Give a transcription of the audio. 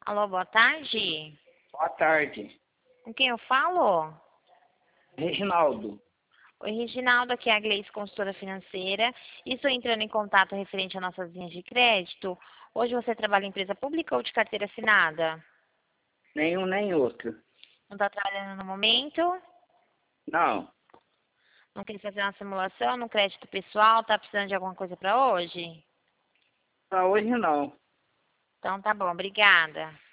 Alô, boa tarde. Boa tarde. Com quem eu falo? Reginaldo. Oi, Reginaldo, aqui é a Gleice, consultora financeira. E estou entrando em contato referente às nossas linhas de crédito. Hoje você trabalha em empresa pública ou de carteira assinada? Nenhum nem outro. Não está trabalhando no momento? Não. Não quer fazer uma simulação no crédito pessoal? Está precisando de alguma coisa para hoje? Pra hoje não. Então tá bom, obrigada.